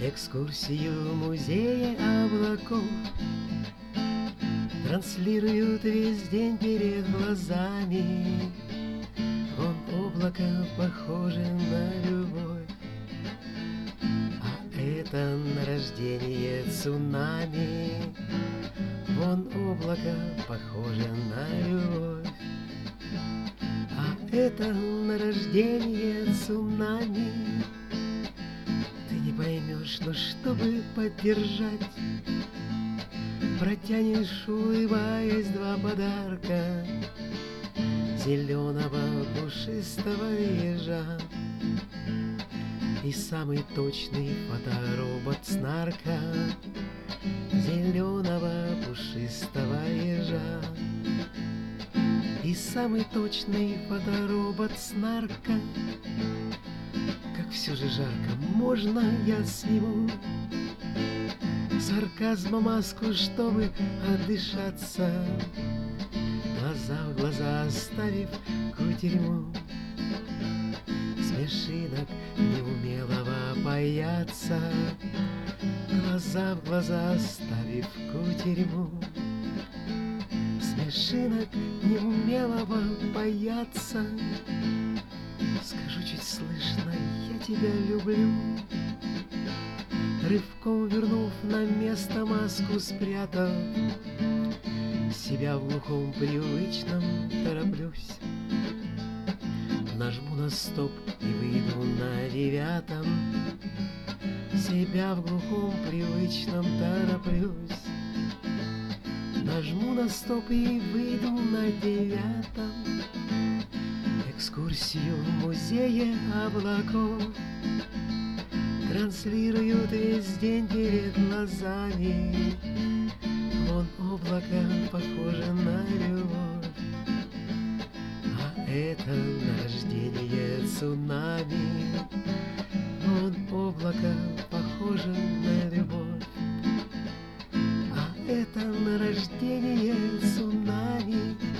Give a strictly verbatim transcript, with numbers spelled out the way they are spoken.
Экскурсию музея облаков транслируют весь день перед глазами. Вон облако похоже на любовь, а это на рождение цунами. Вон облако похоже на любовь, а это на рождение цунами. Ты не поймешь, но чтобы поддержать, протянешь, улыбаясь, два подарка: зеленого пушистого ежа и самый точный фоторобот Снарка. Зеленого пушистого ежа и самый точный фоторобот Снарка. Как все же жарко, можно я сниму сарказма маску, чтобы отдышаться, глаза в глаза оставив кутерьму смешинок неумелого паяться, глаза в глаза оставив кутерьму смешинок неумелого паяться. Скажу чуть слышно: я тебя люблю. Рывком вернув на место маску, спрятав себя в глухом привычном, тороплюсь. Нажму на стоп и выйду на девятом. Себя в глухом привычном тороплюсь. Нажму на стоп и выйду на девятом. Экскурсию в музее облаков транслируют весь день перед глазами. Вон облако похоже на любовь, а это на рождение цунами. Вон облако похоже на любовь, а это на рождение цунами.